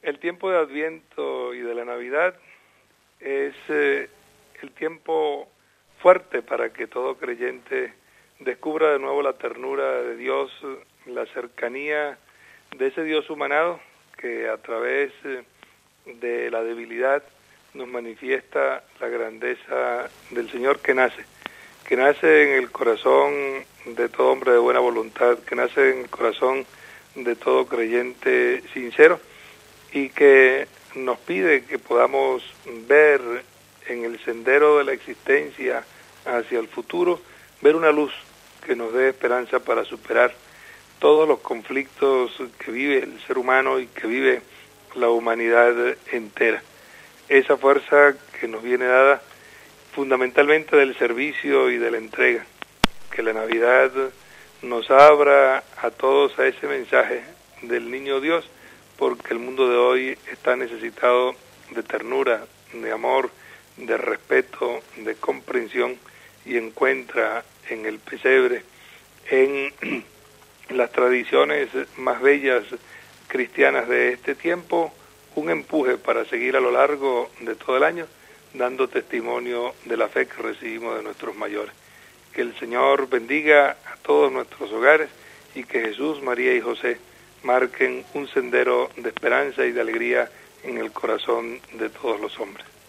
El tiempo de Adviento y de la Navidad es el tiempo fuerte para que todo creyente descubra de nuevo la ternura de Dios, la cercanía de ese Dios humanado que a través de la debilidad nos manifiesta la grandeza del Señor que nace en el corazón de todo hombre de buena voluntad, que nace en el corazón de todo creyente sincero y que nos pide que podamos ver en el sendero de la existencia hacia el futuro, ver una luz que nos dé esperanza para superar todos los conflictos que vive el ser humano y que vive la humanidad entera. Esa fuerza que nos viene dada fundamentalmente del servicio y de la entrega, que la Navidad nos abra a todos a ese mensaje del niño Dios, porque el mundo de hoy está necesitado de ternura, de amor, de respeto, de comprensión, y encuentra en el pesebre, en las tradiciones más bellas cristianas de este tiempo, un empuje para seguir a lo largo de todo el año, dando testimonio de la fe que recibimos de nuestros mayores. Que el Señor bendiga a todos nuestros hogares y que Jesús, María y José marquen un sendero de esperanza y de alegría en el corazón de todos los hombres.